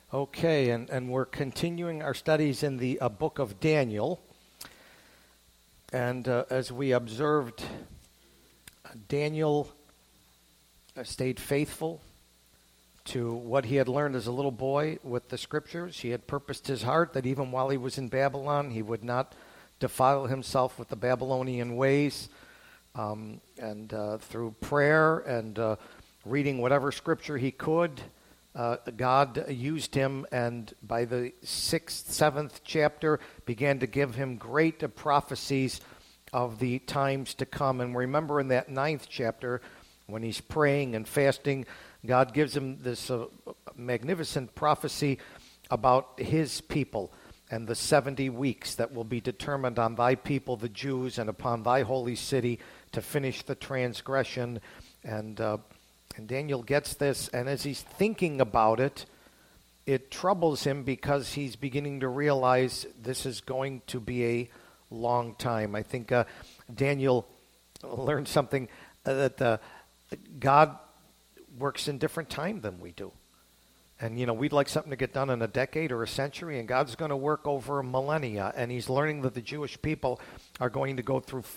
Okay, and we're continuing our studies in the book of Daniel. And as we observed, Daniel stayed faithful to what he had learned as a little boy with the scriptures. He had purposed his heart that even while he was in Babylon, he would not defile himself with the Babylonian ways. And through prayer and reading whatever scripture he could, God used him, and by the 6th, 7th chapter began to give him great prophecies of the times to come. And remember in that 9th chapter, when he's praying and fasting, God gives him this magnificent prophecy about his people and the 70 weeks that will be determined on thy people, the Jews, and upon thy holy city to finish the transgression. And Daniel gets this, and as he's thinking about it, it troubles him because he's beginning to realize this is going to be a long time. I think Daniel learned something that God works in different time than we do. And, we'd like something to get done in a decade or a century, and God's going to work over millennia. And he's learning that the Jewish people are going to go through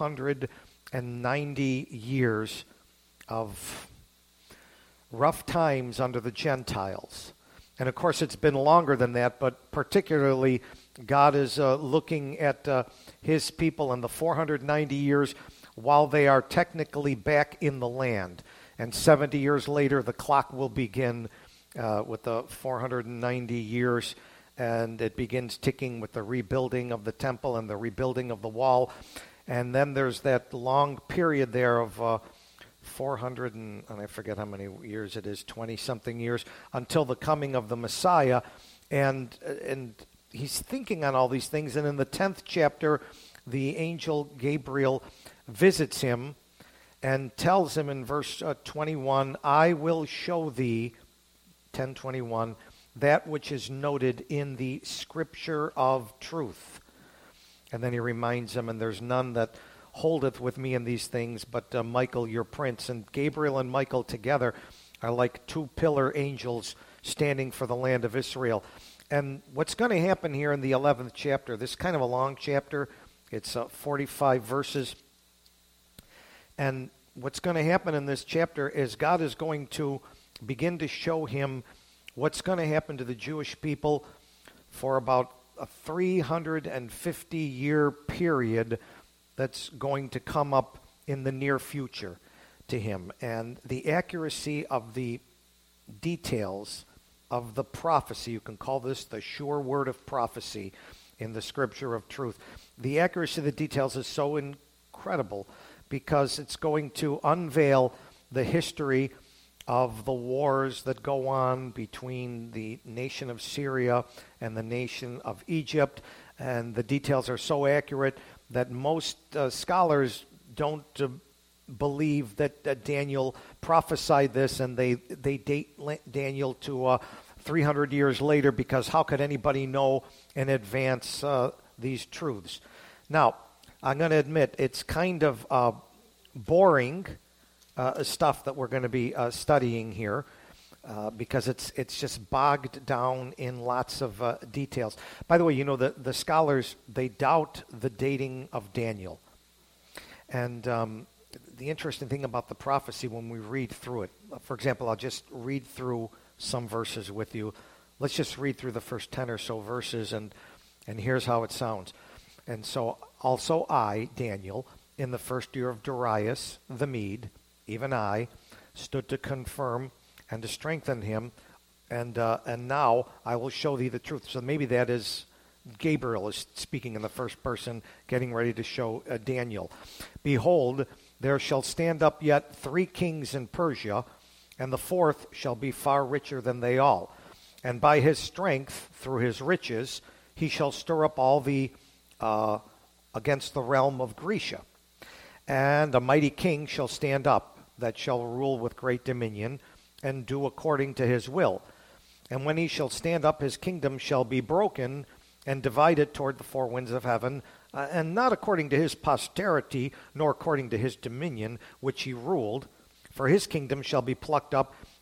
490 years of rough times under the Gentiles. And of course it's been longer than that, but particularly God is looking at his people in the 490 years while they are technically back in the land. And 70 years later the clock will begin with the 490 years, and it begins ticking with the rebuilding of the temple and the rebuilding of the wall. And then there's that long period there of 400 and I forget how many years it is, 20-something years, until the coming of the Messiah. And he's thinking on all these things. And in the 10th chapter, the angel Gabriel visits him and tells him in verse 21, I will show thee, 10:21, that which is noted in the scripture of truth. And then he reminds him, and there's none that holdeth with me in these things, but Michael your prince. And Gabriel and Michael together are like two pillar angels standing for the land of Israel. And what's going to happen here in the 11th chapter, this is kind of a long chapter, it's 45 verses. And what's going to happen in this chapter is God is going to begin to show him what's going to happen to the Jewish people for about a 350-year period that's going to come up in the near future to him. And the accuracy of the details of the prophecy, you can call this the sure word of prophecy in the scripture of truth. The accuracy of the details is so incredible because it's going to unveil the history of the wars that go on between the nation of Syria and the nation of Egypt. And the details are so accurate that most scholars don't believe that Daniel prophesied this, and they date Daniel to 300 years later, because how could anybody know in advance these truths? Now, I'm going to admit it's kind of boring stuff that we're going to be studying here. Because it's just bogged down in lots of details. By the way, the scholars, they doubt the dating of Daniel. And the interesting thing about the prophecy when we read through it, for example, I'll just read through some verses with you. Let's just read through the first 10 or so verses, and here's how it sounds. And so, also I, Daniel, in the first year of Darius the Mede, even I, stood to confirm and to strengthen him, and now I will show thee the truth. So maybe that is Gabriel is speaking in the first person, getting ready to show Daniel. Behold, there shall stand up yet 3 kings in Persia, and the 4th shall be far richer than they all. And by his strength, through his riches, he shall stir up all the against the realm of Grecia. And a mighty king shall stand up, that shall rule with great dominion, and do according to his will. And when he shall stand up, his kingdom shall be broken and divided toward the 4 winds of heaven, and not according to his posterity, nor according to his dominion, which he ruled. For his kingdom shall be plucked up,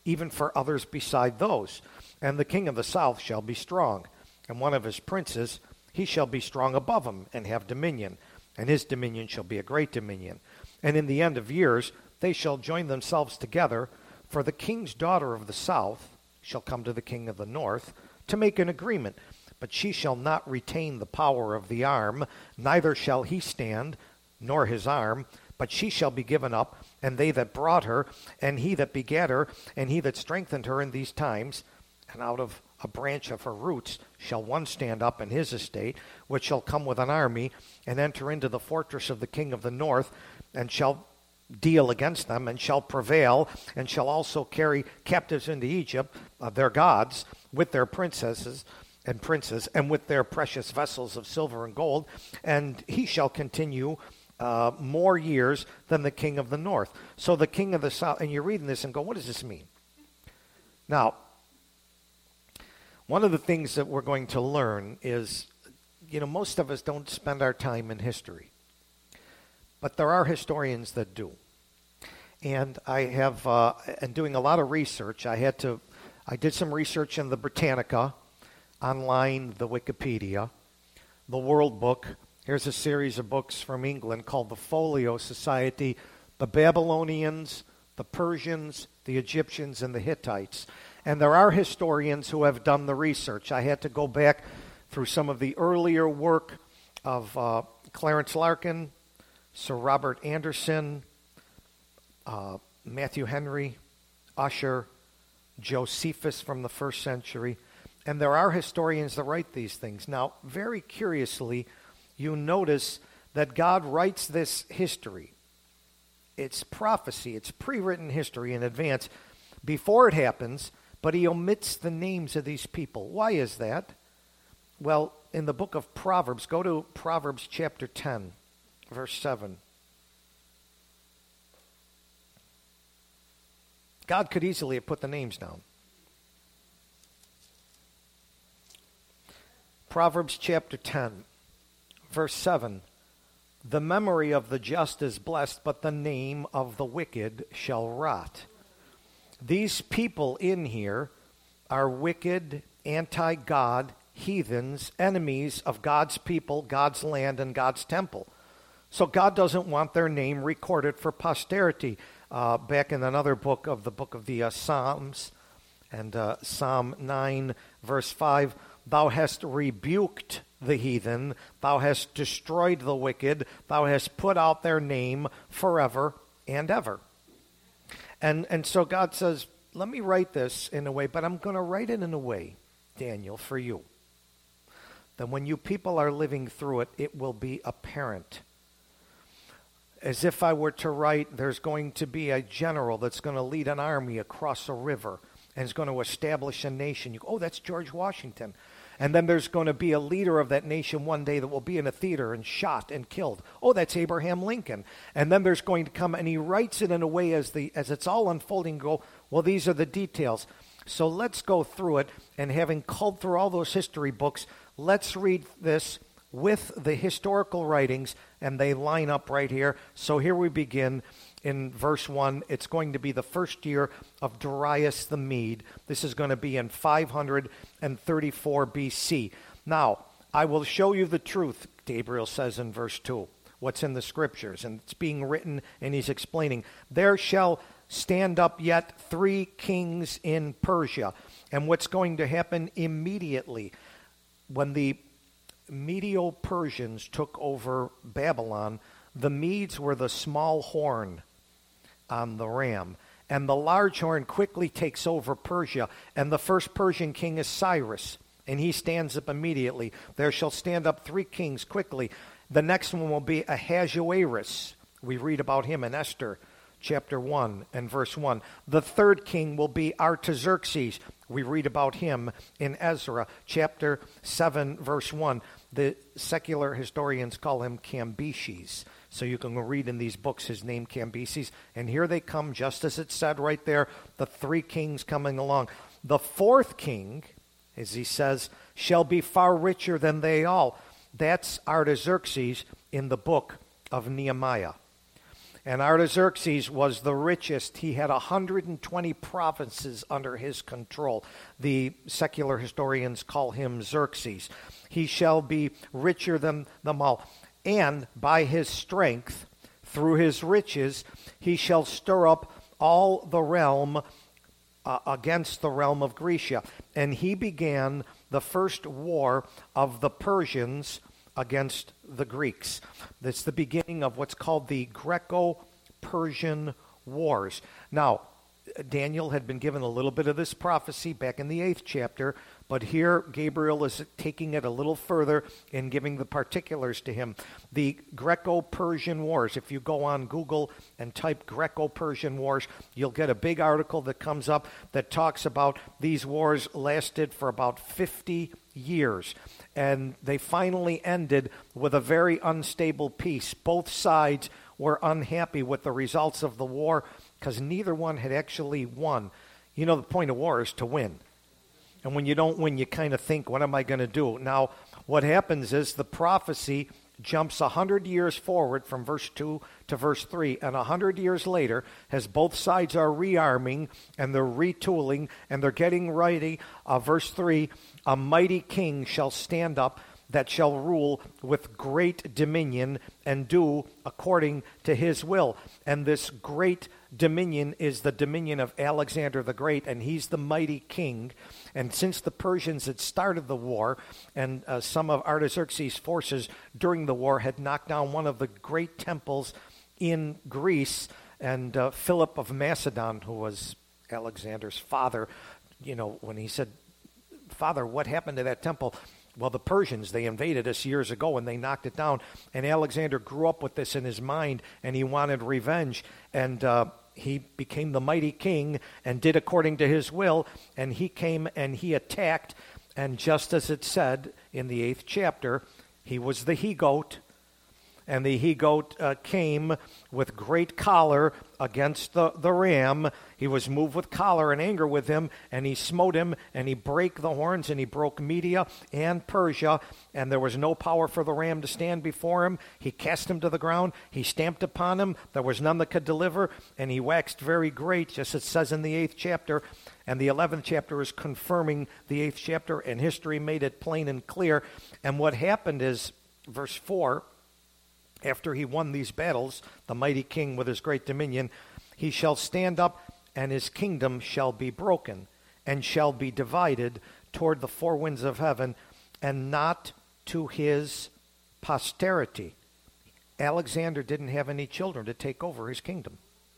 even for others beside those. And the king of the south shall be strong, and one of his princes, he shall be strong above him, and have dominion, and his dominion shall be a great dominion. And in the end of years they shall join themselves together, for the king's daughter of the south shall come to the king of the north to make an agreement. But she shall not retain the power of the arm, neither shall he stand, nor his arm, but she shall be given up, and they that brought her, and he that begat her, and he that strengthened her in these times. And out of a branch of her roots shall one stand up in his estate, which shall come with an army, and enter into the fortress of the king of the north, and shall deal against them, and shall prevail, and shall also carry captives into Egypt, their gods, with their princesses and princes, and with their precious vessels of silver and gold, and he shall continue more years than the king of the north. So the king of the south, and you're reading this and go, what does this mean? Now, one of the things that we're going to learn is, most of us don't spend our time in history, but there are historians that do. And I have, and doing a lot of research, I did some research in the Britannica, online, the Wikipedia, the World Book. Here's a series of books from England called the Folio Society, the Babylonians, the Persians, the Egyptians, and the Hittites. And there are historians who have done the research. I had to go back through some of the earlier work of Clarence Larkin, Sir Robert Anderson, Matthew Henry, Ussher, Josephus from the first century. And there are historians that write these things. Now, very curiously, you notice that God writes this history. It's prophecy. It's pre-written history in advance before it happens, but he omits the names of these people. Why is that? Well, in the book of Proverbs, go to Proverbs chapter 10, verse 7. God could easily have put the names down. Proverbs chapter 10, verse 7. The memory of the just is blessed, but the name of the wicked shall rot. These people in here are wicked, anti-God, heathens, enemies of God's people, God's land, and God's temple. So God doesn't want their name recorded for posterity. Back in another book of the Psalms, and Psalm 9, verse 5, thou hast rebuked the heathen, thou hast destroyed the wicked, thou hast put out their name forever and ever. And so God says, let me write this in a way, but I'm going to write it in a way, Daniel, for you, that when you people are living through it, it will be apparent. As if I were to write, there's going to be a general that's going to lead an army across a river and is going to establish a nation. You go, oh, that's George Washington. And then there's going to be a leader of that nation one day that will be in a theater and shot and killed. Oh, that's Abraham Lincoln. And then there's going to come, and he writes it in a way as it's all unfolding, go, well, these are the details. So let's go through it, and having culled through all those history books, let's read this with the historical writings, and they line up right here. So here we begin in verse 1. It's going to be the first year of Darius the Mede. This is going to be in 534 BC. Now, I will show you the truth, Gabriel says in verse 2, what's in the scriptures. And it's being written, and he's explaining, there shall stand up yet 3 kings in Persia. And what's going to happen immediately when the Medo-Persians took over Babylon, the Medes were the small horn on the ram, and the large horn quickly takes over Persia, and the first Persian king is Cyrus, and he stands up immediately. There shall stand up 3 kings quickly. The next one will be Ahasuerus. We read about him in Esther chapter 1 and verse 1. The third king will be Artaxerxes. We read about him in Ezra chapter 7 verse 1. The secular historians call him Cambyses. So you can read in these books his name, Cambyses. And here they come, just as it said right there, the 3 kings coming along. The fourth king, as he says, shall be far richer than they all. That's Artaxerxes in the book of Nehemiah. And Artaxerxes was the richest. He had 120 provinces under his control. The secular historians call him Xerxes. He shall be richer than them all. And by his strength, through his riches, he shall stir up all the realm against the realm of Grecia. And he began the first war of the Persians against the Greeks. That's the beginning of what's called the Greco-Persian Wars. Now, Daniel had been given a little bit of this prophecy back in the 8th chapter, but here Gabriel is taking it a little further and giving the particulars to him. The Greco-Persian Wars, if you go on Google and type Greco-Persian Wars, you'll get a big article that comes up that talks about these wars lasted for about 50 years. And they finally ended with a very unstable peace. Both sides were unhappy with the results of the war because neither one had actually won. You know, the point of war is to win. And when you don't win, you kind of think, what am I going to do? Now, what happens is the prophecy jumps 100 years forward from verse 2 to verse 3, and 100 years later, as both sides are rearming and they're retooling and they're getting ready, verse 3, a mighty king shall stand up that shall rule with great dominion and do according to his will. And this great dominion is the dominion of Alexander the Great, and he's the mighty king. And since the Persians had started the war, and some of Artaxerxes' forces during the war had knocked down one of the great temples in Greece, and Philip of Macedon, who was Alexander's father, you know, when he said, "Father, what happened to that temple?" Well, the Persians, they invaded us years ago and they knocked it down. And Alexander grew up with this in his mind and he wanted revenge. And he became the mighty king and did according to his will. And he came and he attacked. And just as it said in the 8th chapter, he was the he-goat. And the he-goat came with great choler against the ram. He was moved with choler and anger with him, and he smote him, and he brake the horns, and he broke Media and Persia, and there was no power for the ram to stand before him. He cast him to the ground. He stamped upon him. There was none that could deliver, and he waxed very great, just as it says in the 8th chapter. And the 11th chapter is confirming the 8th chapter, and history made it plain and clear. And what happened is, verse 4, after he won these battles, the mighty king with his great dominion, he shall stand up, and his kingdom shall be broken, and shall be divided toward the four winds of heaven, and not to his posterity. Alexander didn't have any children to take over his kingdom.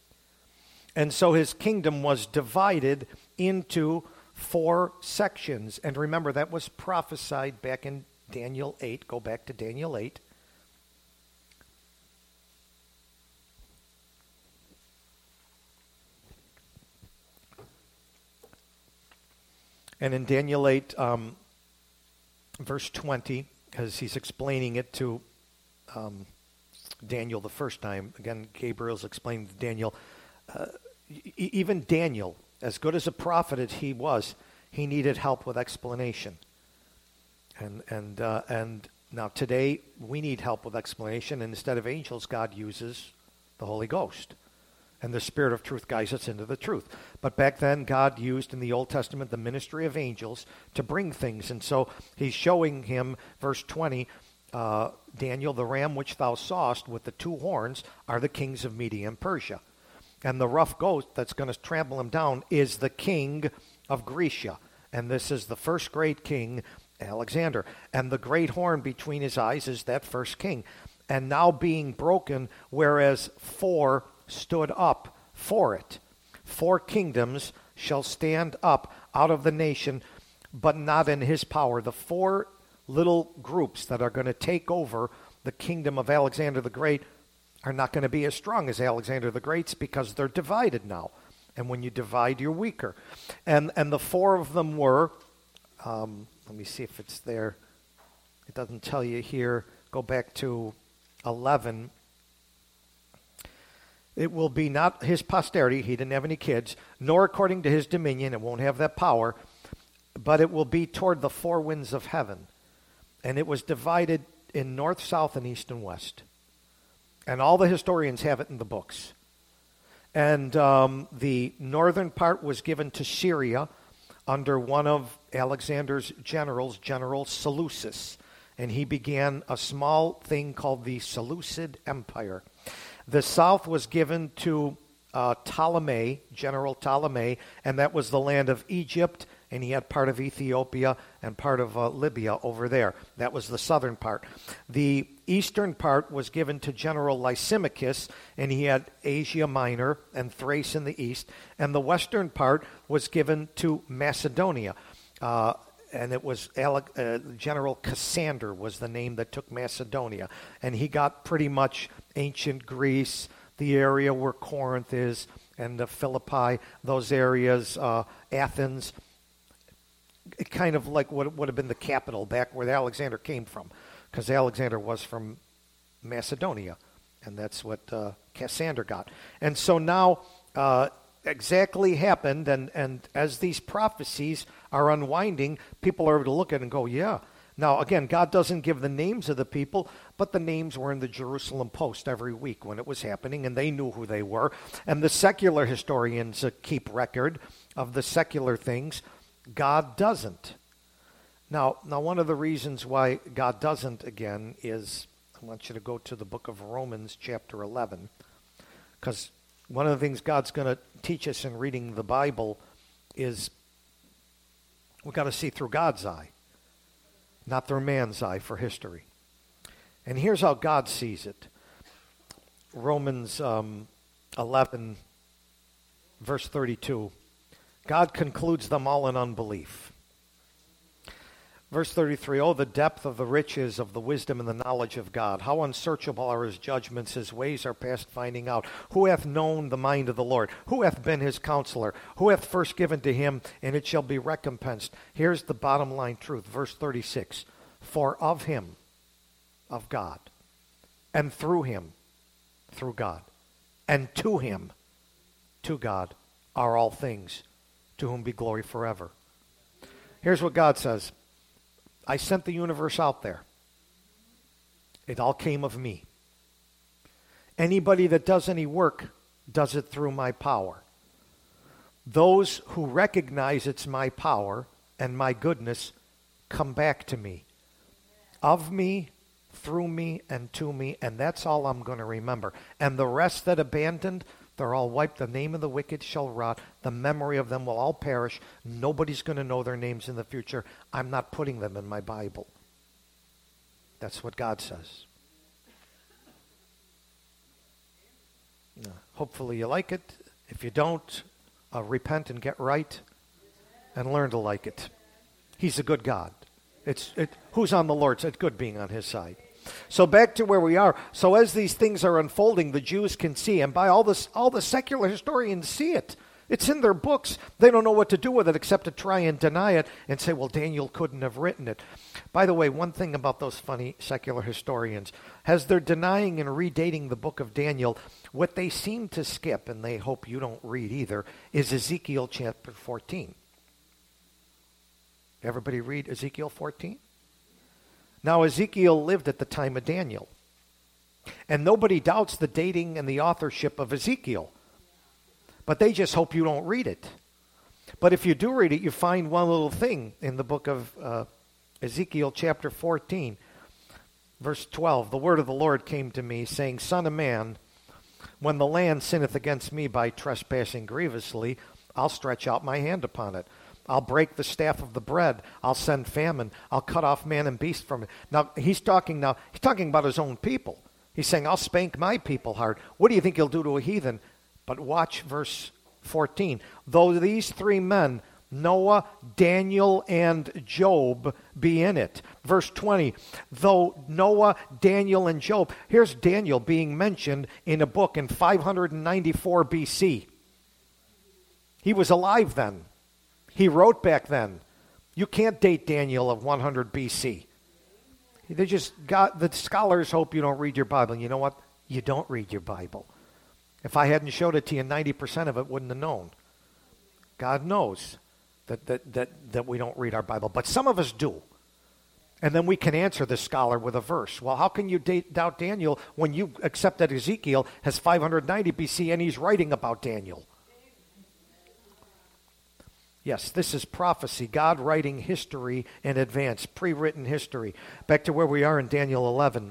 And so his kingdom was divided into 4 sections. And remember, that was prophesied back in Daniel 8. Go back to Daniel 8. And in Daniel 8, verse 20, as he's explaining it to Daniel the first time, again, Gabriel's explaining to Daniel, even Daniel, as good as a prophet as he was, he needed help with explanation. And now today, we need help with explanation, and instead of angels, God uses the Holy Ghost. And the Spirit of truth guides us into the truth. But back then, God used in the Old Testament the ministry of angels to bring things. And so he's showing him, verse 20, Daniel, the ram which thou sawest with the 2 horns are the kings of Media and Persia. And the rough goat that's going to trample him down is the king of Grecia. And this is the first great king, Alexander. And the great horn between his eyes is that first king. And now being broken, whereas 4 stood up for it. 4 kingdoms shall stand up out of the nation, but not in his power. The 4 little groups that are going to take over the kingdom of Alexander the Great are not going to be as strong as Alexander the Great's because they're divided now. And when you divide, you're weaker. And the 4 of them were, let me see if it's there. It doesn't tell you here. Go back to 11. It will be not his posterity, he didn't have any kids, nor according to his dominion, it won't have that power, but it will be toward the 4 winds of heaven. And it was divided in north, south, and east, and west. And all the historians have it in the books. And the northern part was given to Syria under one of Alexander's generals, General Seleucus. And he began a small thing called the Seleucid Empire. The south was given to Ptolemy, General Ptolemy, and that was the land of Egypt, and he had part of Ethiopia and part of Libya over there. That was the southern part. The eastern part was given to General Lysimachus, and he had Asia Minor and Thrace in the east, and the western part was given to Macedonia. And it was General Cassander was the name that took Macedonia. And he got pretty much ancient Greece, the area where Corinth is, and Philippi, those areas, Athens, kind of like what would have been the capital back where Alexander came from, because Alexander was from Macedonia, and that's what Cassander got. And so now exactly happened, and as these prophecies are unwinding, people are able to look at it and go, yeah. Now, again, God doesn't give the names of the people, but the names were in the Jerusalem Post every week when it was happening, and they knew who they were. And the secular historians keep record of the secular things. God doesn't. Now, one of the reasons why God doesn't, again, is I want you to go to the book of Romans, chapter 11, because one of the things God's going to teach us in reading the Bible is we've got to see through God's eye, not through man's eye for history. And here's how God sees it. Romans 11, verse 32. God concludes them all in unbelief. Verse 33, oh, the depth of the riches of the wisdom and the knowledge of God. How unsearchable are his judgments, his ways are past finding out. Who hath known the mind of the Lord? Who hath been his counselor? Who hath first given to him, and it shall be recompensed? Here's the bottom line truth, verse 36. For of him, of God, and through him, through God, and to him, to God, are all things, to whom be glory forever. Here's what God says. I sent the universe out there. It all came of me. Anybody that does any work does it through my power. Those who recognize it's my power and my goodness come back to me. Of me, through me, and to me, and that's all I'm going to remember. And the rest that abandoned, they're all wiped. The name of the wicked shall rot. The memory of them will all perish. Nobody's going to know their names in the future. I'm not putting them in my Bible. That's what God says. Hopefully you like it. If you don't, repent and get right and learn to like it. He's a good God. Who's on the Lord's? It's good being on his side. So back to where we are. So as these things are unfolding, the Jews can see, and by all the secular historians see it. It's in their books. They don't know what to do with it except to try and deny it and say, well, Daniel couldn't have written it. By the way, one thing about those funny secular historians, as they're denying and redating the book of Daniel, what they seem to skip, and they hope you don't read either, is Ezekiel chapter 14. Everybody read Ezekiel 14? Now, Ezekiel lived at the time of Daniel. And nobody doubts the dating and the authorship of Ezekiel. But they just hope you don't read it. But if you do read it, you find one little thing in the book of Ezekiel chapter 14, verse 12. The word of the Lord came to me, saying, Son of man, when the land sinneth against me by trespassing grievously, I'll stretch out my hand upon it. I'll break the staff of the bread. I'll send famine. I'll cut off man and beast from it. Now, he's talking about his own people. He's saying, I'll spank my people hard. What do you think he'll do to a heathen? But watch verse 14. Though these three men, Noah, Daniel, and Job, be in it. Verse 20. Though Noah, Daniel, and Job. Here's Daniel being mentioned in a book in 594 BC. He was alive then. He wrote back then. You can't date Daniel of 100 BC. They just got, the scholars hope you don't read your Bible. And you know what? You don't read your Bible. If I hadn't showed it to you, 90% of it wouldn't have known. God knows that we don't read our Bible. But some of us do. And then we can answer the scholar with a verse. Well, how can you doubt Daniel when you accept that Ezekiel has 590 BC and he's writing about Daniel? Yes, this is prophecy, God writing history in advance, pre-written history. Back to where we are in Daniel 11.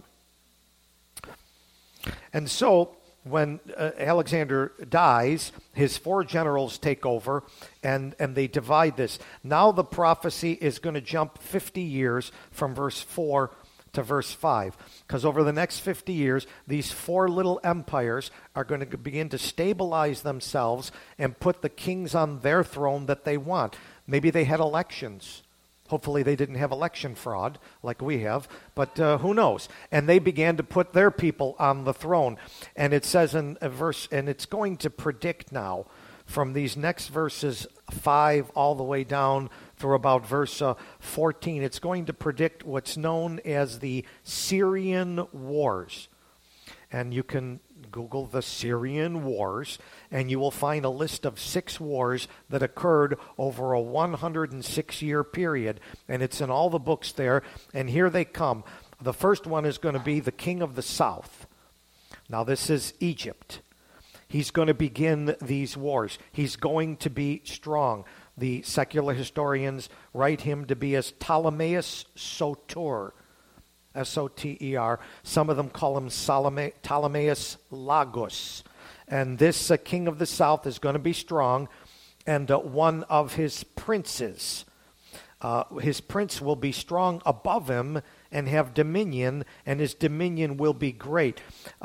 And so, when Alexander dies, his 4 generals take over, and they divide this. Now the prophecy is going to jump 50 years from verse 4 to verse 5. Because over the next 50 years, these 4 little empires are going to begin to stabilize themselves and put the kings on their throne that they want. Maybe they had elections. Hopefully they didn't have election fraud like we have, but who knows? And they began to put their people on the throne. And it says in a verse, and it's going to predict now from these next verses 5 all the way down through about verse 14, it's going to predict what's known as the Syrian Wars. And you can Google the Syrian Wars, and you will find a list of 6 wars that occurred over a 106-year period. And it's in all the books there. And here they come. The first one is going to be the king of the south. Now, this is Egypt. He's going to begin these wars. He's going to be strong. The secular historians write him to be as Ptolemaeus Soter, S-O-T-E-R. Some of them call him Ptolemaeus Lagus. And this king of the south is going to be strong, and one of his princes. His prince will be strong above him and have dominion, and his dominion will be great.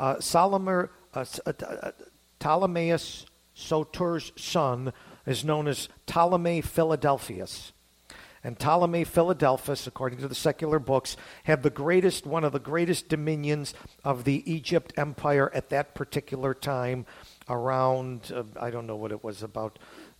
Ptolemaeus Soter's son is known as Ptolemy Philadelphus. And Ptolemy Philadelphus, according to the secular books, had one of the greatest dominions of the Egypt Empire at that particular time, around, I don't know what it was, about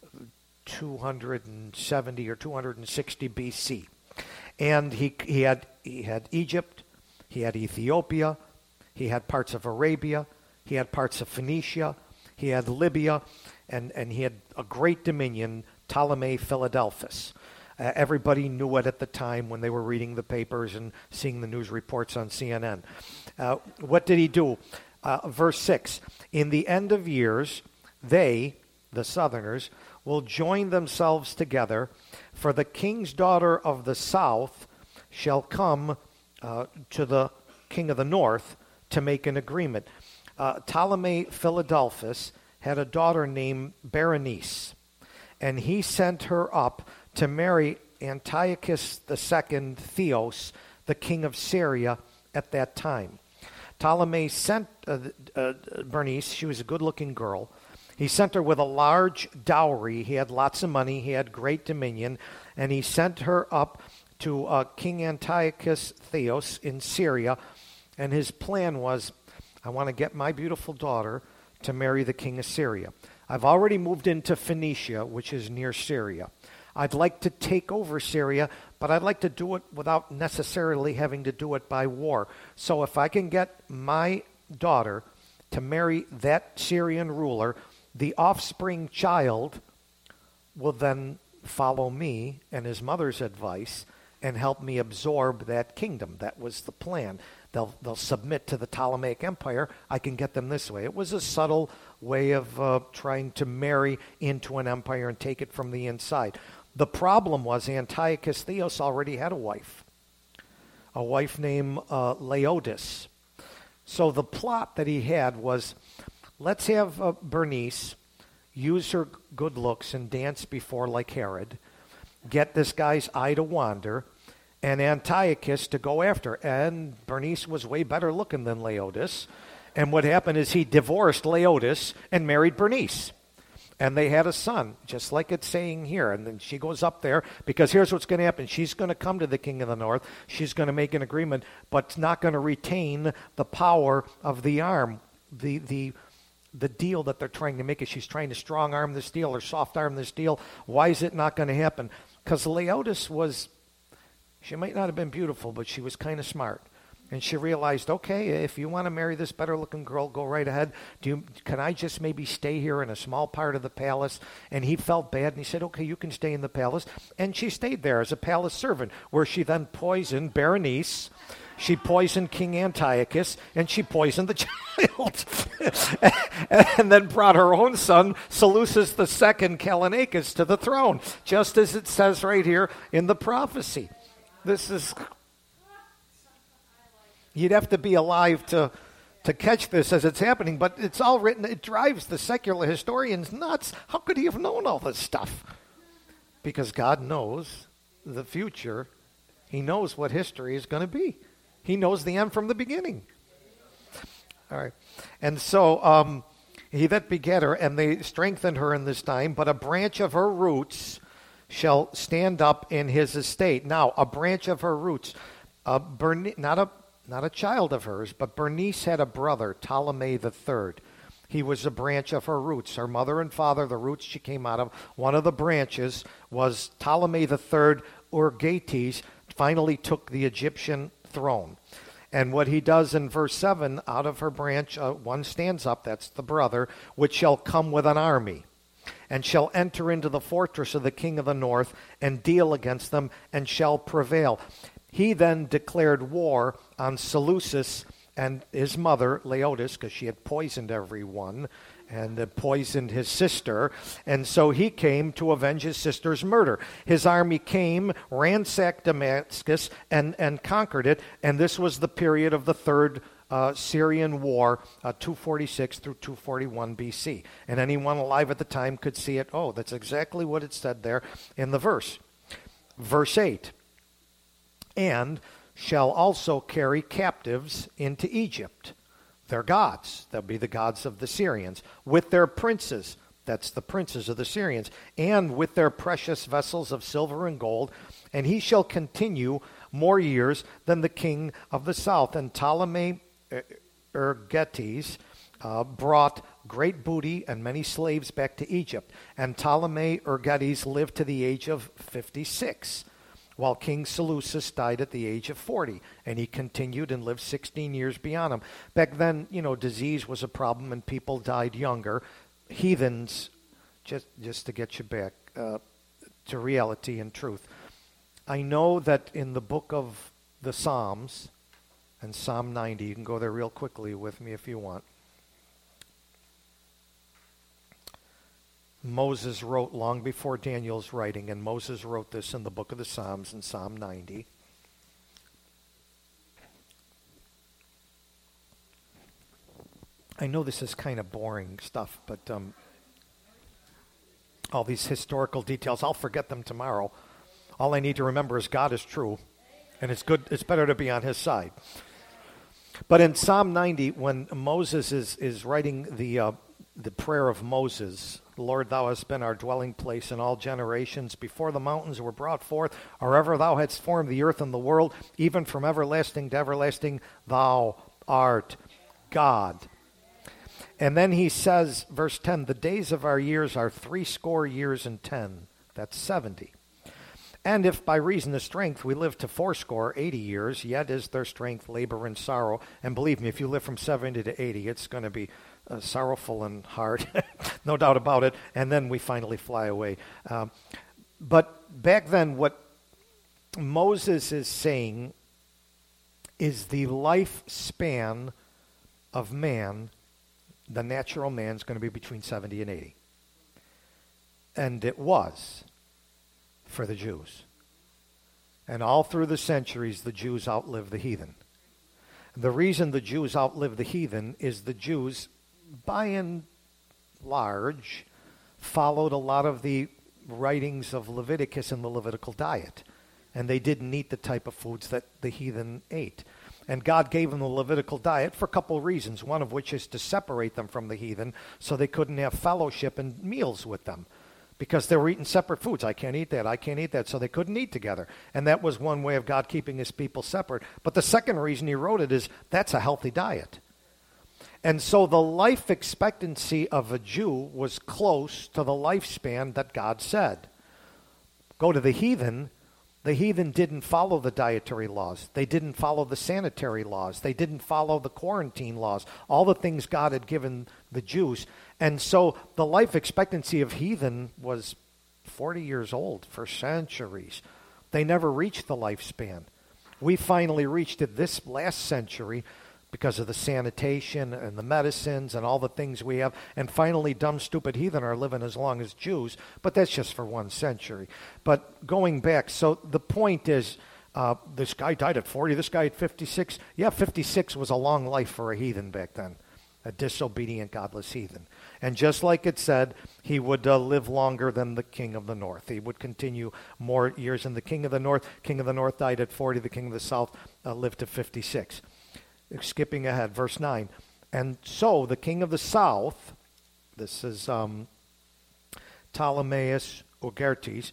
270 or 260 BC. And he had Egypt, he had Ethiopia, he had parts of Arabia, he had parts of Phoenicia, he had Libya, and he had a great dominion, Ptolemy Philadelphus. Everybody knew it at the time when they were reading the papers and seeing the news reports on CNN. What did he do? Verse 6, in the end of years, they, the southerners, will join themselves together, for the king's daughter of the south shall come to the king of the north to make an agreement. Ptolemy Philadelphus had a daughter named Berenice, and he sent her up to marry Antiochus II Theos, the king of Syria at that time. Ptolemy sent Berenice, she was a good-looking girl. He sent her with a large dowry. He had lots of money. He had great dominion. And he sent her up to King Antiochus Theos in Syria. And his plan was, I want to get my beautiful daughter to marry the king of Syria. I've already moved into Phoenicia, which is near Syria. I'd like to take over Syria, but I'd like to do it without necessarily having to do it by war. So if I can get my daughter to marry that Syrian ruler, the offspring child will then follow me and his mother's advice and help me absorb that kingdom. That was the plan. They'll submit to the Ptolemaic Empire. I can get them this way. It was a subtle way of trying to marry into an empire and take it from the inside. The problem was Antiochus Theos already had a wife named Laodice. So the plot that he had was, let's have Bernice use her good looks and dance before like Herod, get this guy's eye to wander, and Antiochus to go after. And Bernice was way better looking than Laodice. And what happened is he divorced Laodice and married Bernice. And they had a son, just like it's saying here. And then she goes up there, because here's what's going to happen. She's going to come to the king of the north. She's going to make an agreement, but not going to retain the power of the arm. The deal that they're trying to make is she's trying to strong arm this deal or soft arm this deal. Why is it not going to happen? Because Laodice she might not have been beautiful, but she was kind of smart. And she realized, okay, if you want to marry this better-looking girl, go right ahead. Can I just maybe stay here in a small part of the palace? And he felt bad, and he said, okay, you can stay in the palace. And she stayed there as a palace servant, where she then poisoned Berenice. She poisoned King Antiochus, and she poisoned the child. And then brought her own son, Seleucus II Callinicus, to the throne, just as it says right here in the prophecy. This is... You'd have to be alive to catch this as it's happening, but it's all written. It drives the secular historians nuts. How could he have known all this stuff? Because God knows the future. He knows what history is going to be. He knows the end from the beginning. All right. And so he that begat her, and they strengthened her in this time, but a branch of her roots shall stand up in his estate. Now, a branch of her roots, not a child of hers, but Bernice had a brother, Ptolemy III. He was a branch of her roots. Her mother and father, the roots she came out of, one of the branches was Ptolemy III. Euergetes finally took the Egyptian throne. And what he does in verse 7, out of her branch, one stands up, that's the brother, which shall come with an army, and shall enter into the fortress of the king of the north, and deal against them, and shall prevail. He then declared war on Seleucus and his mother, Laodice, because she had poisoned everyone and had poisoned his sister. And so he came to avenge his sister's murder. His army came, ransacked Damascus, and conquered it. And this was the period of the Third Syrian War, 246 through 241 BC. And anyone alive at the time could see it. Oh, that's exactly what it said there in the verse. Verse 8. And shall also carry captives into Egypt, their gods, they'll be the gods of the Syrians, with their princes, that's the princes of the Syrians, and with their precious vessels of silver and gold, and he shall continue more years than the king of the south. And Ptolemy Euergetes brought great booty and many slaves back to Egypt, and Ptolemy Euergetes lived to the age of 56. While King Seleucus died at the age of 40, and he continued and lived 16 years beyond him. Back then, disease was a problem and people died younger. Heathens, just to get you back to reality and truth. I know that in the book of the Psalms, and Psalm 90, you can go there real quickly with me if you want. Moses wrote long before Daniel's writing, and Moses wrote this in the book of the Psalms in Psalm 90. I know this is kind of boring stuff, but all these historical details, I'll forget them tomorrow. All I need to remember is God is true, and it's good. It's better to be on his side. But in Psalm 90, when Moses is writing the prayer of Moses, Lord, thou hast been our dwelling place in all generations. Before the mountains were brought forth, or ever thou hadst formed the earth and the world, even from everlasting to everlasting, thou art God. And then he says, verse 10, the days of our years are 80 years and 10. That's 70. And if by reason of strength we live to 80 years, yet is their strength labor and sorrow. And believe me, if you live from 70 to 80, it's going to be sorrowful and hard, no doubt about it. And then we finally fly away. But back then, what Moses is saying is the lifespan of man, the natural man, is going to be between 70 and 80. And it was for the Jews. And all through the centuries, the Jews outlived the heathen. The reason the Jews outlived the heathen is the Jews, by and large, followed a lot of the writings of Leviticus and the Levitical diet. And they didn't eat the type of foods that the heathen ate. And God gave them the Levitical diet for a couple of reasons, one of which is to separate them from the heathen so they couldn't have fellowship and meals with them, because they were eating separate foods. I can't eat that, I can't eat that, so they couldn't eat together. And that was one way of God keeping his people separate. But the second reason he wrote it is that's a healthy diet. And so the life expectancy of a Jew was close to the lifespan that God said. Go to the heathen The heathen didn't follow the dietary laws. They didn't follow the sanitary laws. They didn't follow the quarantine laws, all the things God had given the Jews. And so the life expectancy of heathen was 40 years old for centuries. They never reached the lifespan. We finally reached it this last century because of the sanitation and the medicines and all the things we have. And finally, dumb, stupid heathen are living as long as Jews. But that's just for 1 century. But going back, so the point is, this guy died at 40, this guy at 56. Yeah, 56 was a long life for a heathen back then. A disobedient, godless heathen. And just like it said, he would live longer than the king of the north. He would continue more years than the king of the north. King of the north died at 40. The king of the south lived to 56. Skipping ahead, verse 9. And so the king of the south, this is Ptolemaeus Euergetes,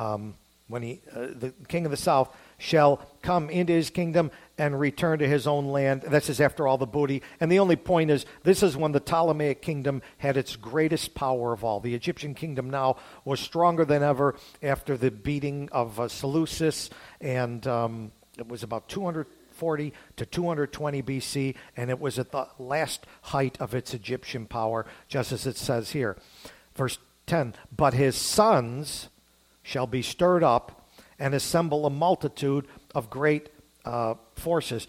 the king of the south shall come into his kingdom and return to his own land. This is after all the booty. And the only point is, this is when the Ptolemaic kingdom had its greatest power of all. The Egyptian kingdom now was stronger than ever after the beating of Seleucus, and it was about 240 to 220 BC, and it was at the last height of its Egyptian power, just as it says here. Verse 10, but his sons shall be stirred up and assemble a multitude of great forces.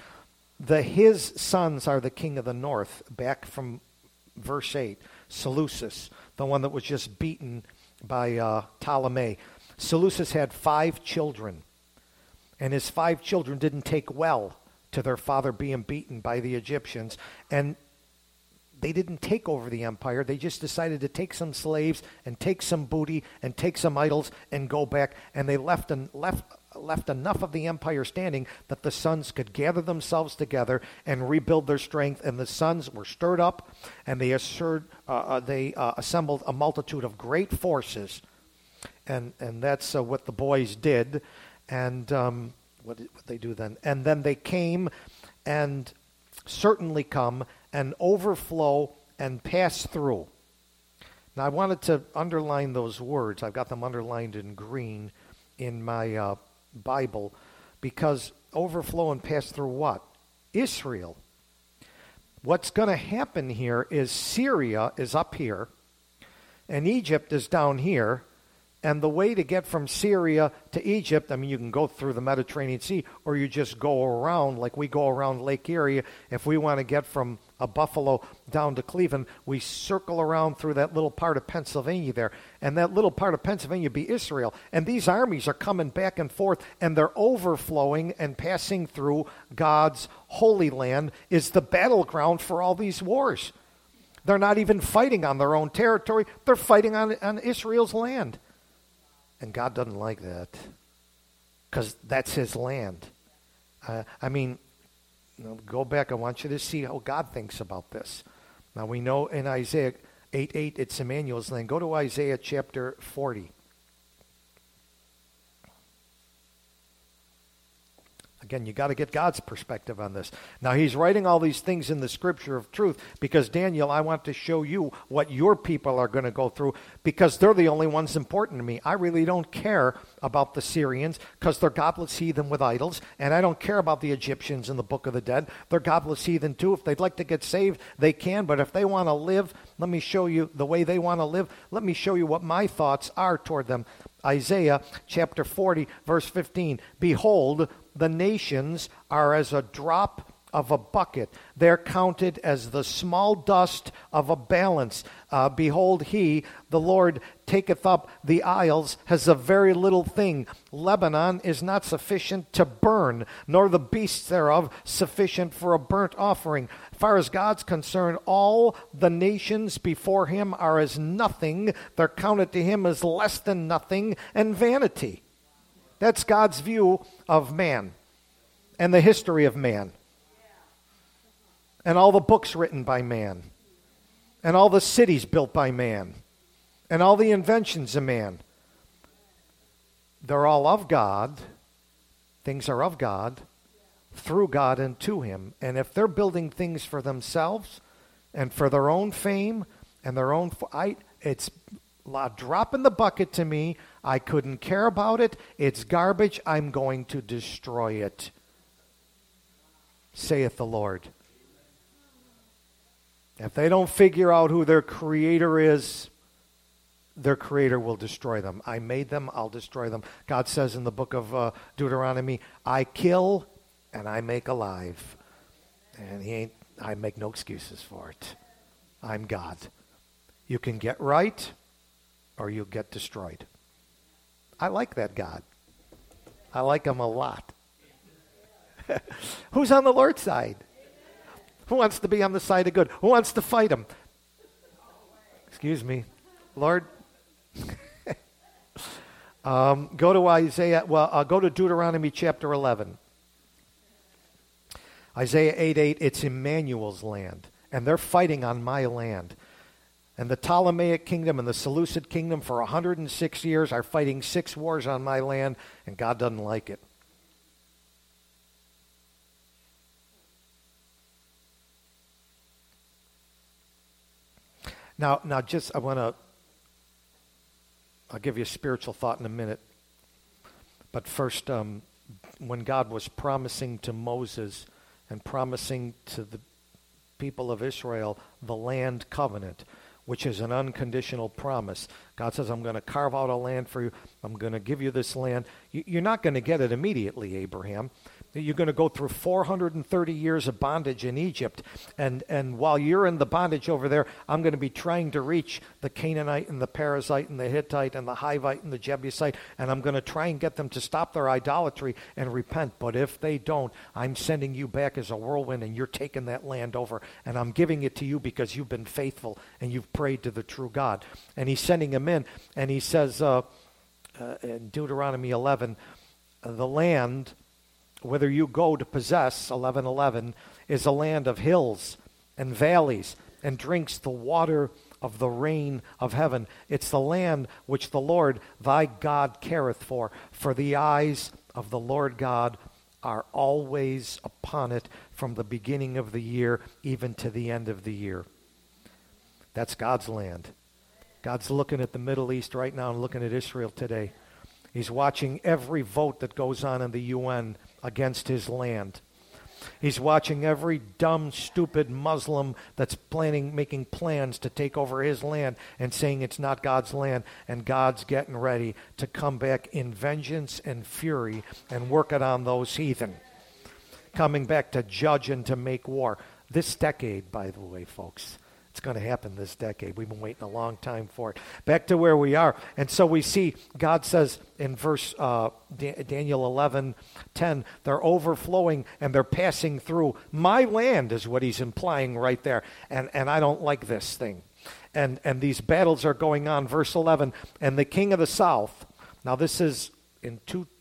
His sons are the king of the north, back from verse 8, Seleucus, the one that was just beaten by Ptolemy. Seleucus had 5 children, and his 5 children didn't take well to their father being beaten by the Egyptians, and they didn't take over the empire. They just decided to take some slaves and take some booty and take some idols and go back. And they left enough of the empire standing that the sons could gather themselves together and rebuild their strength. And the sons were stirred up, and they assembled a multitude of great forces. And that's what the boys did. And what did they do then? And then they came and certainly come and overflow and pass through. Now, I wanted to underline those words. I've got them underlined in green in my Bible, because overflow and pass through what? Israel. What's going to happen here is Syria is up here, and Egypt is down here, and the way to get from Syria to Egypt, I mean, you can go through the Mediterranean Sea, or you just go around, like we go around Lake Erie. If we want to get from Buffalo down to Cleveland, we circle around through that little part of Pennsylvania there. And that little part of Pennsylvania be Israel. And these armies are coming back and forth, and they're overflowing and passing through God's holy land is the battleground for all these wars. They're not even fighting on their own territory. They're fighting on Israel's land. And God doesn't like that, because that's his land. Go back. I want you to see how God thinks about this. Now, we know in Isaiah 8:8 it's Emmanuel's land. Go to Isaiah chapter 40. Again, you got to get God's perspective on this. Now, he's writing all these things in the scripture of truth because, Daniel, I want to show you what your people are going to go through, because they're the only ones important to me. I really don't care about the Syrians because they're godless heathen with idols, and I don't care about the Egyptians in the Book of the Dead. They're godless heathen too. If they'd like to get saved, they can, but if they want to live, let me show you the way they want to live. Let me show you what my thoughts are toward them. Isaiah chapter 40, verse 15. Behold, the nations are as a drop of a bucket. They're counted as the small dust of a balance. Behold, he, the Lord, taketh up the isles, has a very little thing. Lebanon is not sufficient to burn, nor the beasts thereof sufficient for a burnt offering. As far as God's concerned, all the nations before him are as nothing. They're counted to him as less than nothing and vanity. That's God's view of man and the history of man and all the books written by man and all the cities built by man and all the inventions of man. They're all of God. Things are of God, through God and to him. And if they're building things for themselves and for their own fame and their own, it's drop in the bucket to me. I couldn't care about it. It's garbage. I'm going to destroy it, saith the Lord. If they don't figure out who their creator is, their creator will destroy them. I made them, I'll destroy them. God says in the book of Deuteronomy, I kill and I make alive. And I make no excuses for it. I'm God. You can get right or you'll get destroyed. I like that God. I like him a lot. Who's on the Lord's side? Who wants to be on the side of good? Who wants to fight him? Excuse me. Lord, go to Isaiah. Well, go to Deuteronomy chapter 11. Isaiah 8:8. It's Emmanuel's land, and they're fighting on my land. And the Ptolemaic kingdom and the Seleucid kingdom for 106 years are fighting 6 wars on my land, and God doesn't like it. Now, I'll give you a spiritual thought in a minute. But first, when God was promising to Moses and promising to the people of Israel the land covenant, which is an unconditional promise. God says, I'm going to carve out a land for you. I'm going to give you this land. You're not going to get it immediately, Abraham. You're going to go through 430 years of bondage in Egypt. And while you're in the bondage over there, I'm going to be trying to reach the Canaanite and the Perizzite and the Hittite and the Hivite and the Jebusite. And I'm going to try and get them to stop their idolatry and repent. But if they don't, I'm sending you back as a whirlwind and you're taking that land over. And I'm giving it to you because you've been faithful and you've prayed to the true God. And he's sending them in. And he says in Deuteronomy 11, the land, whether you go to possess, 11:11, is a land of hills and valleys and drinks the water of the rain of heaven. It's the land which the Lord thy God careth for the eyes of the Lord God are always upon it from the beginning of the year even to the end of the year. That's God's land. God's looking at the Middle East right now and looking at Israel today. He's watching every vote that goes on in the UN against his land. He's watching every dumb, stupid Muslim that's making plans to take over his land and saying it's not God's land, and God's getting ready to come back in vengeance and fury and work it on those heathen. Coming back to judge and to make war. This decade, by the way, folks, it's going to happen this decade. We've been waiting a long time for it. Back to where we are. And so we see God says in verse Daniel 11:10, they're overflowing and they're passing through my land is what he's implying right there. And I don't like this thing. And these battles are going on. Verse 11, and the king of the south, now this is in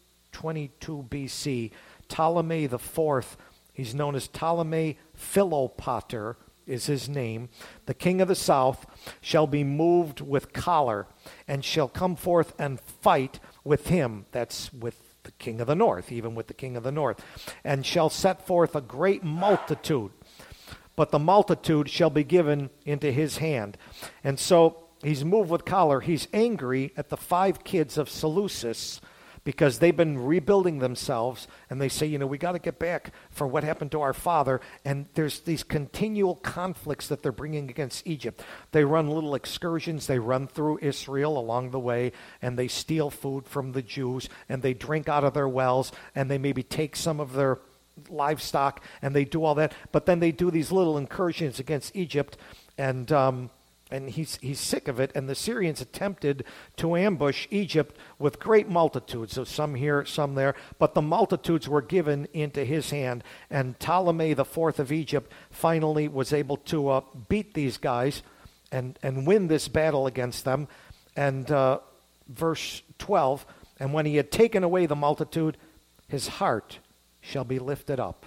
222 BC, Ptolemy the fourth, he's known as Ptolemy Philopater, is his name. The king of the south shall be moved with choler and shall come forth and fight with him. That's with the king of the north, even with the king of the north. And shall set forth a great multitude. But the multitude shall be given into his hand. And so he's moved with choler. He's angry at the 5 kids of Seleucus because they've been rebuilding themselves, and they say, we got to get back for what happened to our father. And there's these continual conflicts that they're bringing against Egypt. They run little excursions. They run through Israel along the way, and they steal food from the Jews, and they drink out of their wells, and they maybe take some of their livestock, and they do all that. But then they do these little incursions against Egypt, and he's sick of it, and the Syrians attempted to ambush Egypt with great multitudes, so some here, some there, but the multitudes were given into his hand, and Ptolemy the fourth of Egypt finally was able to beat these guys and win this battle against them. And verse 12, and when he had taken away the multitude, his heart shall be lifted up.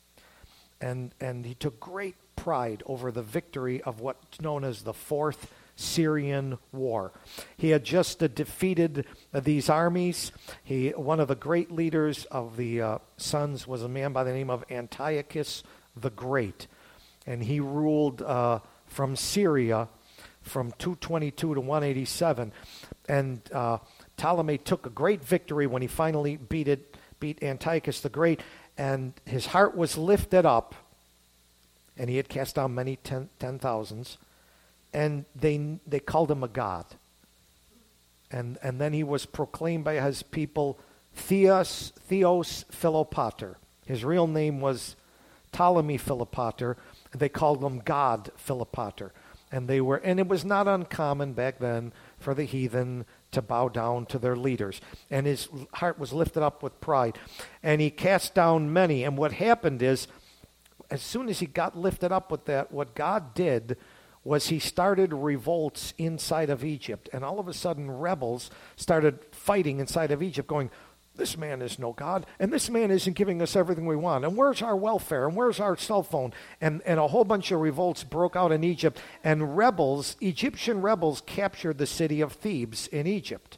And he took great pride over the victory of what's known as the Fourth Syrian War. He had just defeated these armies. One of the great leaders of the sons was a man by the name of Antiochus the Great, and he ruled from Syria from 222 to 187. And Ptolemy took a great victory when he finally beat Antiochus the Great, and his heart was lifted up, and he had cast down many 10,000s, and they called him a god. And then he was proclaimed by his people Theos Philopater. His real name was Ptolemy Philopater. They called him God Philopater. And it was not uncommon back then for the heathen to bow down to their leaders. And his heart was lifted up with pride. And he cast down many. And what happened is, as soon as he got lifted up with that, what God did was he started revolts inside of Egypt. And all of a sudden, rebels started fighting inside of Egypt, going, this man is no God, and this man isn't giving us everything we want, and where's our welfare, and where's our cell phone? And a whole bunch of revolts broke out in Egypt, and Egyptian rebels captured the city of Thebes in Egypt.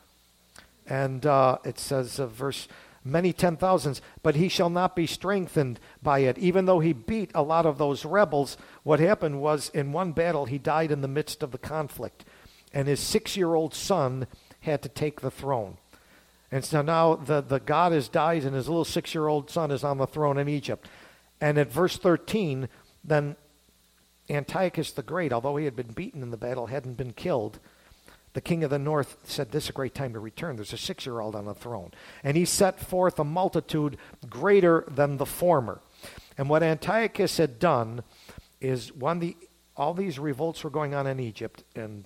And it says, verse, many 10,000s, but he shall not be strengthened by it. Even though he beat a lot of those rebels, what happened was, in one battle, he died in the midst of the conflict, and his 6-year-old son had to take the throne. And so now the god has died, and his little 6-year-old son is on the throne in Egypt. And at verse 13, then Antiochus the Great, although he had been beaten in the battle, hadn't been killed, the king of the north said, this is a great time to return. There's a 6-year-old on the throne. And he set forth a multitude greater than the former. And what Antiochus had done is, all these revolts were going on in Egypt, and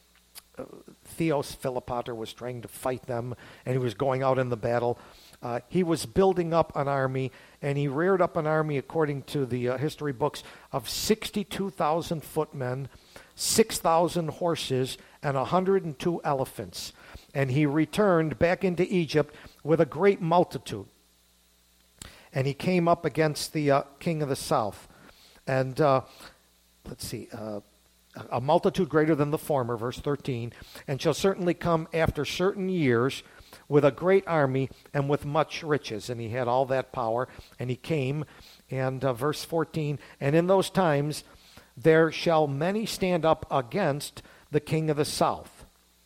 Theos Philopater was trying to fight them, and he was going out in the battle. He was building up an army, and he reared up an army, according to the history books, of 62,000 footmen, 6,000 horses, and 102 elephants. And he returned back into Egypt with a great multitude. And he came up against the king of the south. And a multitude greater than the former, verse 13, and shall certainly come after certain years with a great army and with much riches. And he had all that power, and he came. And verse 14, and in those times there shall many stand up against the king of the south.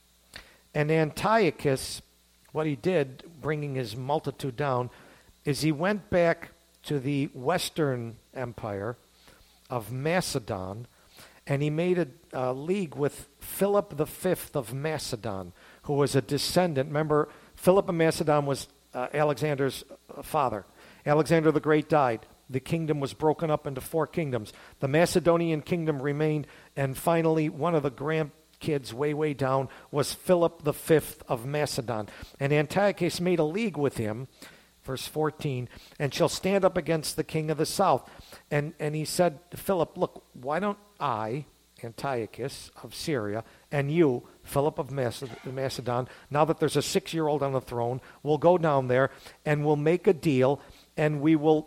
And Antiochus, what he did, bringing his multitude down, is he went back to the western empire of Macedon, and he made a league with Philip V of Macedon, who was a descendant. Remember, Philip of Macedon was Alexander's father. Alexander the Great died. The kingdom was broken up into 4 kingdoms. The Macedonian kingdom remained, and finally one of the grandkids way down was Philip V of Macedon. And Antiochus made a league with him, verse 14, and shall stand up against the king of the south. And he said to Philip, look, why don't I, Antiochus of Syria, and you, Philip of Macedon, now that there's a 6-year-old on the throne, we'll go down there and we'll make a deal, and we will,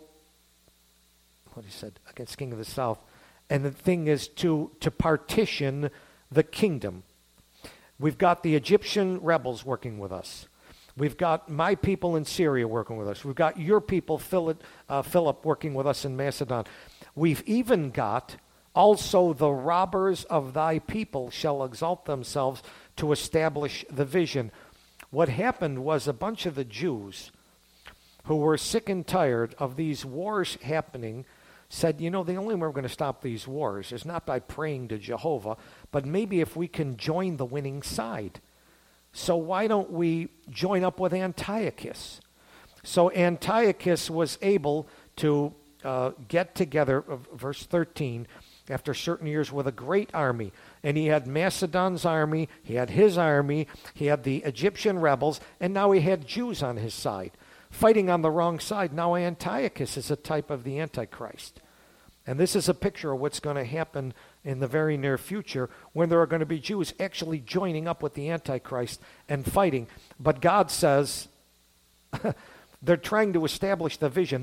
what he said, against king of the south. And the thing is to partition the kingdom. We've got the Egyptian rebels working with us. We've got my people in Syria working with us. We've got your people, Philip, working with us in Macedon. We've even got also the robbers of thy people shall exalt themselves to establish the vision. What happened was a bunch of the Jews who were sick and tired of these wars happening said, the only way we're going to stop these wars is not by praying to Jehovah, but maybe if we can join the winning side. So why don't we join up with Antiochus? So Antiochus was able to get together, verse 13, after certain years with a great army. And he had Macedon's army, he had his army, he had the Egyptian rebels, and now he had Jews on his side, fighting on the wrong side. Now Antiochus is a type of the Antichrist. And this is a picture of what's going to happen in the very near future, when there are going to be Jews actually joining up with the Antichrist and fighting. But God says they're trying to establish the vision.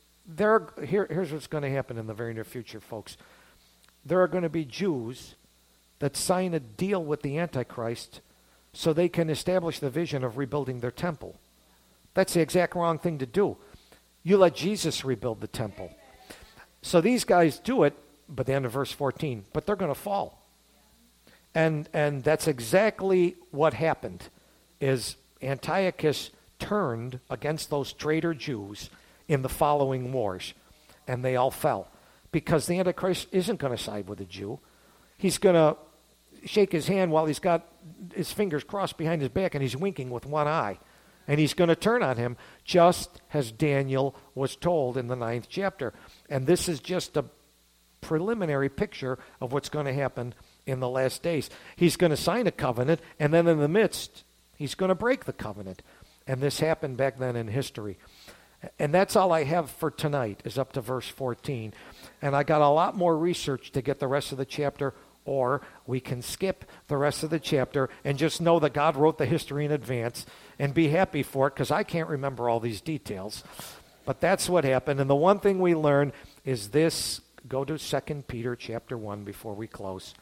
Here's what's going to happen in the very near future, folks. There are going to be Jews that sign a deal with the Antichrist so they can establish the vision of rebuilding their temple. That's the exact wrong thing to do. You let Jesus rebuild the temple. So these guys do it, but the end of verse 14, but they're going to fall. And that's exactly what happened, is Antiochus turned against those traitor Jews in the following wars, and they all fell. Because the Antichrist isn't going to side with a Jew. He's going to shake his hand while he's got his fingers crossed behind his back and he's winking with one eye. And he's going to turn on him, just as Daniel was told in the 9th chapter. And this is just a preliminary picture of what's going to happen in the last days. He's going to sign a covenant, and then in the midst, he's going to break the covenant. And this happened back then in history. And that's all I have for tonight, is up to verse 14. And I got a lot more research to get the rest of the chapter, or we can skip the rest of the chapter and just know that God wrote the history in advance and be happy for it, because I can't remember all these details. But that's what happened. And the one thing we learn is this. Go to 2 Peter chapter 1 before we close.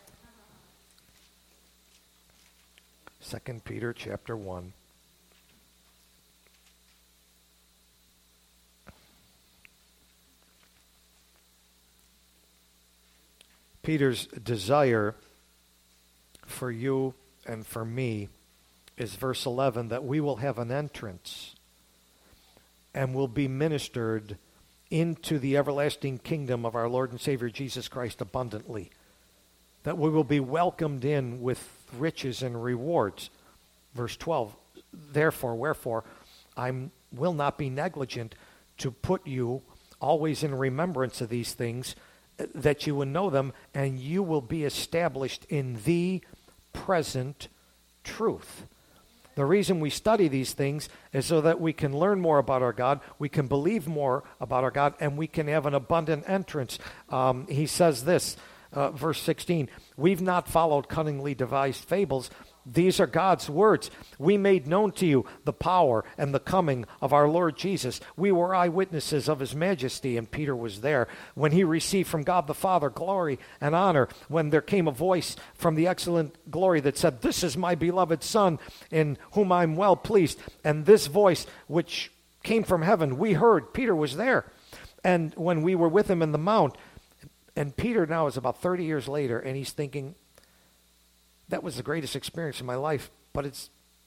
2 Peter chapter 1. Peter's desire for you and for me is verse 11, that we will have an entrance and will be ministered into the everlasting kingdom of our Lord and Savior Jesus Christ abundantly. That we will be welcomed in with riches and rewards. Verse 12, therefore, wherefore, I will not be negligent to put you always in remembrance of these things, that you will know them, and you will be established in the present truth. The reason we study these things is so that we can learn more about our God, we can believe more about our God, and we can have an abundant entrance. He says this, verse 16, we've not followed cunningly devised fables. These are God's words. We made known to you the power and the coming of our Lord Jesus. We were eyewitnesses of his majesty, and Peter was there when he received from God the Father glory and honor, when there came a voice from the excellent glory that said, this is my beloved Son, in whom I'm well pleased. And this voice, which came from heaven, we heard. Peter was there. And when we were with him in the mount, and Peter now is about 30 years later, and he's thinking, that was the greatest experience of my life, but it's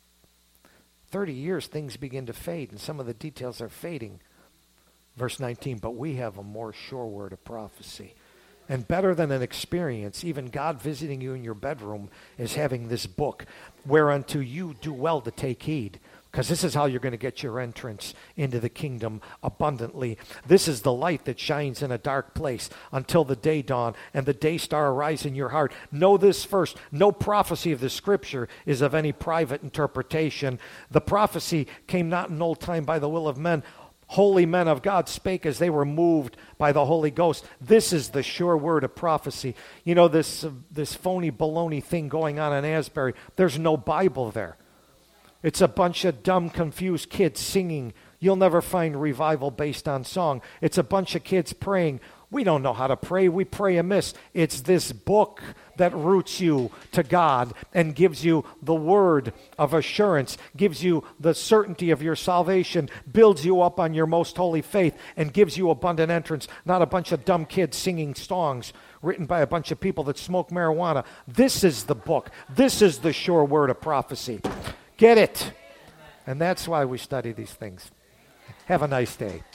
30 years, things begin to fade, and some of the details are fading. Verse 19, but we have a more sure word of prophecy. And better than an experience, even God visiting you in your bedroom, is having this book, whereunto you do well to take heed. Because this is how you're going to get your entrance into the kingdom abundantly. This is the light that shines in a dark place until the day dawn and the day star arise in your heart. Know this first. No prophecy of the Scripture is of any private interpretation. The prophecy came not in old time by the will of men. Holy men of God spake as they were moved by the Holy Ghost. This is the sure word of prophecy. You know, this phony baloney thing going on in Asbury, there's no Bible there. It's a bunch of dumb, confused kids singing. You'll never find revival based on song. It's a bunch of kids praying. We don't know how to pray. We pray amiss. It's this book that roots you to God and gives you the word of assurance, gives you the certainty of your salvation, builds you up on your most holy faith, and gives you abundant entrance, not a bunch of dumb kids singing songs written by a bunch of people that smoke marijuana. This is the book. This is the sure word of prophecy. Get it. And that's why we study these things. Have a nice day.